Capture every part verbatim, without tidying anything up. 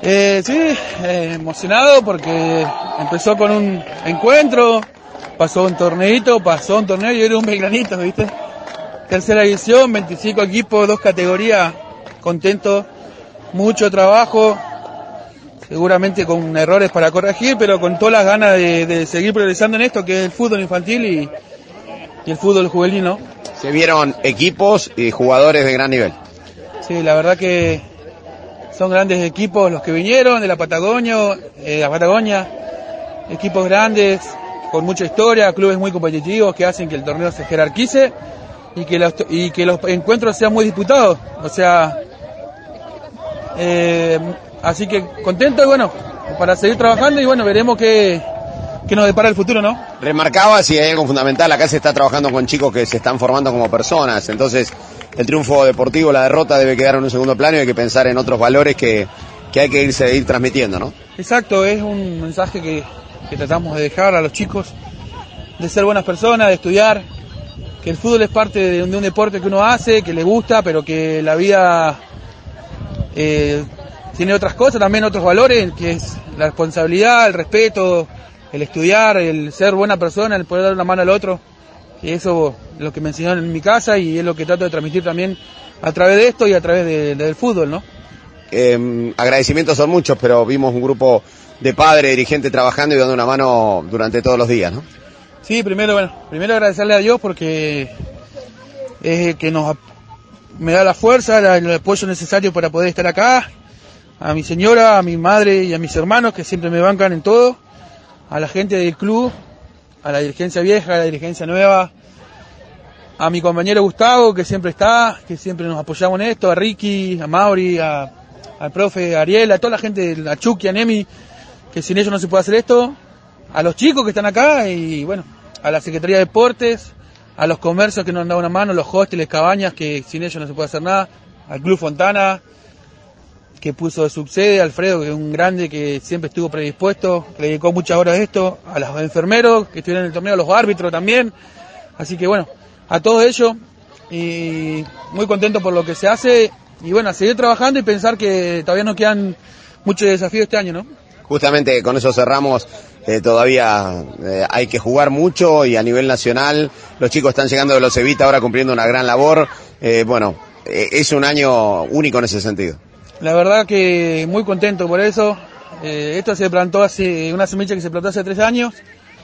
Eh, sí, eh, emocionado porque empezó con un encuentro, pasó un torneito, pasó un torneo y era un Belgranito, ¿viste? Tercera edición, veinticinco equipos, dos categorías, contento, mucho trabajo, seguramente con errores para corregir, pero con todas las ganas de, de seguir progresando en esto, que es el fútbol infantil y, y el fútbol juvenil, ¿no? Se vieron equipos y jugadores de gran nivel. Sí, la verdad que son grandes equipos los que vinieron de la Patagonia, eh, la Patagonia, equipos grandes, con mucha historia, clubes muy competitivos que hacen que el torneo se jerarquice y que los, y que los encuentros sean muy disputados. O sea, eh, así que contento y bueno, para seguir trabajando y bueno, veremos qué, qué nos depara el futuro, ¿no? Remarcaba si hay algo fundamental, acá se está trabajando con chicos que se están formando como personas, entonces el triunfo deportivo, la derrota debe quedar en un segundo plano y hay que pensar en otros valores que, que hay que irse ir transmitiendo, ¿no? Exacto, es un mensaje que, que tratamos de dejar a los chicos, de ser buenas personas, de estudiar, que el fútbol es parte de un, de un deporte que uno hace, que le gusta, pero que la vida eh, tiene otras cosas, también otros valores, que es la responsabilidad, el respeto, el estudiar, el ser buena persona, el poder dar una mano al otro. Y eso es lo que me enseñaron en mi casa y es lo que trato de transmitir también a través de esto y a través de, de, del fútbol, ¿no? Eh, agradecimientos son muchos, pero vimos un grupo de padres, dirigentes trabajando y dando una mano durante todos los días, ¿no? Sí, primero, bueno, primero agradecerle a Dios porque es el que nos me da la fuerza, el apoyo necesario para poder estar acá, a mi señora, a mi madre y a mis hermanos que siempre me bancan en todo, a la gente del club, a la dirigencia vieja, a la dirigencia nueva, a mi compañero Gustavo, que siempre está, que siempre nos apoyamos en esto, a Ricky, a Mauri, a, al profe Ariel, a toda la gente, a Chucky, a Nemi, que sin ellos no se puede hacer esto, a los chicos que están acá y bueno, a la Secretaría de Deportes, a los comercios que nos han dado una mano, los hosteles, cabañas, que sin ellos no se puede hacer nada, al Club Fontana, que puso de subsede, Alfredo, que es un grande que siempre estuvo predispuesto, que le dedicó muchas horas a esto, a los enfermeros que estuvieron en el torneo, a los árbitros también, así que bueno, a todos ellos, y muy contento por lo que se hace, y bueno, a seguir trabajando y pensar que todavía nos quedan muchos desafíos este año, ¿no? Justamente con eso cerramos, eh, todavía eh, hay que jugar mucho y a nivel nacional, los chicos están llegando de los Evita ahora cumpliendo una gran labor, eh, bueno, eh, es un año único en ese sentido. La verdad que muy contento por eso. Eh, esto se plantó hace, una semilla que se plantó hace tres años.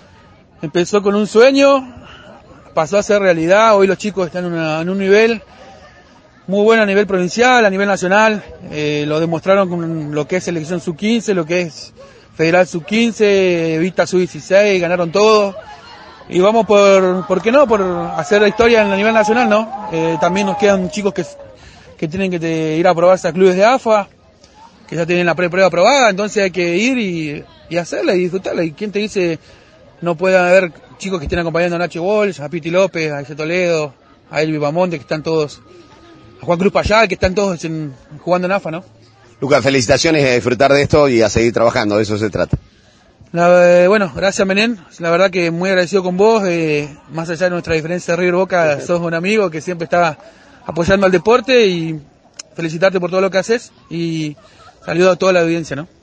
Empezó con un sueño, pasó a ser realidad. Hoy los chicos están en, una, en un nivel muy bueno a nivel provincial, a nivel nacional. Eh, lo demostraron con lo que es selección sub quince, lo que es federal sub quince, Vista sub dieciséis, ganaron todo. Y vamos por, ¿por qué no? Por hacer la historia en el nivel nacional, ¿no? Eh, también nos quedan chicos que... que tienen que te, ir a probarse a clubes de A F A, que ya tienen la pre-prueba aprobada, entonces hay que ir y, y hacerla y disfrutarla. Y quién te dice, no puede haber chicos que estén acompañando a Nacho Walsh, a Piti López, a Ise Toledo, a Elvi Bamonte, que están todos, a Juan Cruz Payal, que están todos en, jugando en A F A, ¿no? Lucas, felicitaciones a disfrutar de esto y a seguir trabajando, de eso se trata. La, eh, bueno, gracias Menén, la verdad que muy agradecido con vos, eh, más allá de nuestra diferencia de River Boca, sos un amigo que siempre está apoyando al deporte y felicitarte por todo lo que haces y saludo a toda la audiencia, ¿no?